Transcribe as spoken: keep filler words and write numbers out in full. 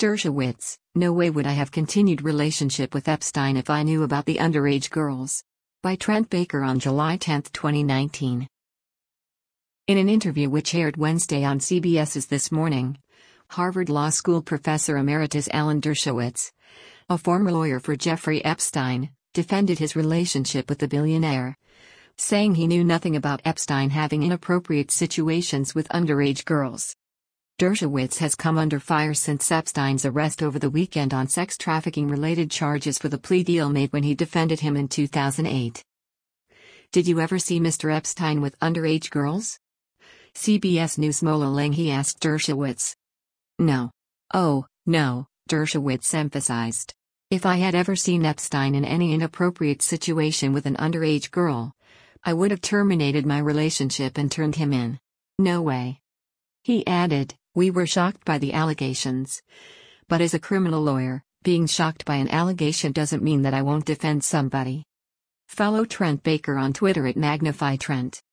Dershowitz, no way would I have continued relationship with Epstein if I knew about the underage girls. By Trent Baker on July tenth, twenty nineteen. In an interview which aired Wednesday on CBS's This Morning, Harvard Law School professor emeritus Alan Dershowitz, a former lawyer for Jeffrey Epstein, defended his relationship with the billionaire, saying he knew nothing about Epstein having inappropriate situations with underage girls. Dershowitz has come under fire since Epstein's arrest over the weekend on sex trafficking-related charges for the plea deal made when he defended him in two thousand eight. Did you ever see Mister Epstein with underage girls? C B S News' Mola Lenghi asked Dershowitz. No. Oh, no, Dershowitz emphasized. If I had ever seen Epstein in any inappropriate situation with an underage girl, I would have terminated my relationship and turned him in. No way. He added, we were shocked by the allegations. But as a criminal lawyer, being shocked by an allegation doesn't mean that I won't defend somebody. Follow Trent Baker on Twitter at Magnify Trent.